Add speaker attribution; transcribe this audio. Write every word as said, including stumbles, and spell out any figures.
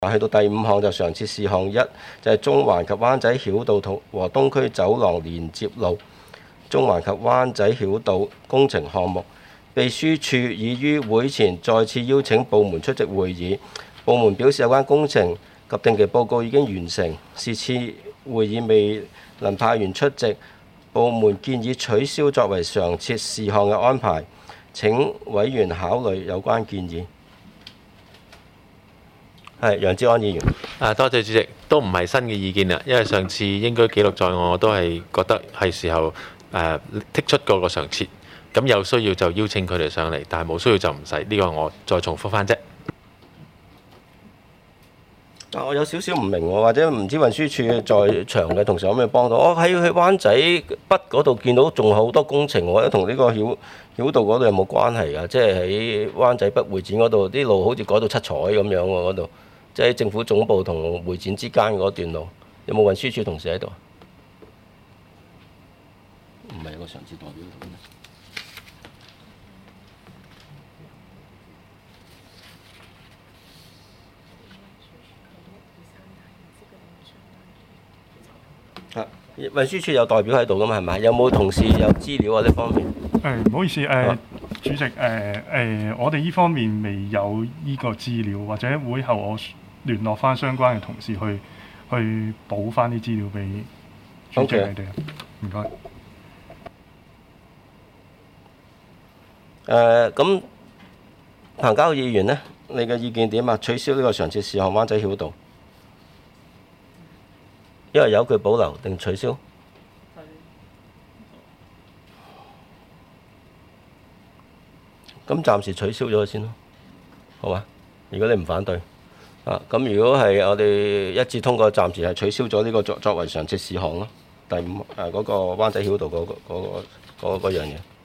Speaker 1: 去到第五項就常設事項一，就係、是、中環及灣仔繞道同和東區走廊連接路中環及灣仔繞道工程項目。秘書處已於會前再次邀請部門出席會議，部門表示有關工程及定期報告已經完成，是次會議未能派員出席，部門建議取消作為常設事項嘅安排，請委員考慮有關建議。係楊志安議員。
Speaker 2: 啊，多謝主席，都唔係新嘅意見啦，因為上次應該記錄在我，我都係覺得係時候誒、呃、剔出嗰個常設，咁有需要就邀請佢哋上嚟，但係冇需要就唔使。呢個我再重複翻啫。
Speaker 1: 啊，我有少少唔明喎，或者唔知運輸署在場嘅同事可唔可以幫到？我喺去灣仔北嗰度見到仲有好多工程，我覺得同呢個曉曉道嗰度有冇關係啊？即係喺灣仔北會展嗰度啲路好似改到七彩咁樣喎，嗰度即係喺政府總部同會展之間嗰段路，有冇運輸署同事喺度？唔係有個常設代表喺度咩？啊，運輸署有代表喺度噶嘛？係咪？有冇同事有資料啊？呢方面？
Speaker 3: 誒唔好意思，誒、呃、主席，誒、呃、誒、呃，我哋呢方面未有呢個資料，或者會後我聯絡翻相關嘅同事去去補翻啲資料俾主席你哋。唔該。
Speaker 1: 誒咁，彭家議員呢？你嘅意見點啊？取消呢個常設事項灣仔繞道，因為有佢保留定取消？咁暫時取消咗佢先咯，好嘛？如果你唔反對啊，咁如果係我哋一致通過，暫時係取消咗呢個作作為常設事項咯。第五誒嗰、嗰個灣仔繞道嗰、嗰個嗰、嗰個嗰、嗰個樣嘢。